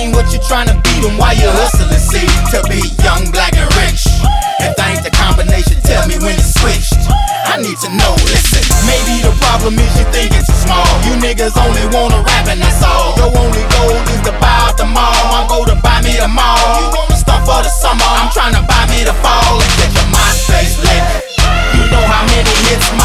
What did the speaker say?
ain't what you tryna be, then why you hustling, see? To be young, black, and rich. If that ain't the combination, tell me when it's switched. I need to know, listen. Maybe the problem is you think it's small. You niggas only wanna rap and that's all. Your only goal is to buy out the mall. I'm go to buy me a mall. You wanna stuff for the summer, I'm tryna buy me the fall. And get your MySpace lit. You know how many hits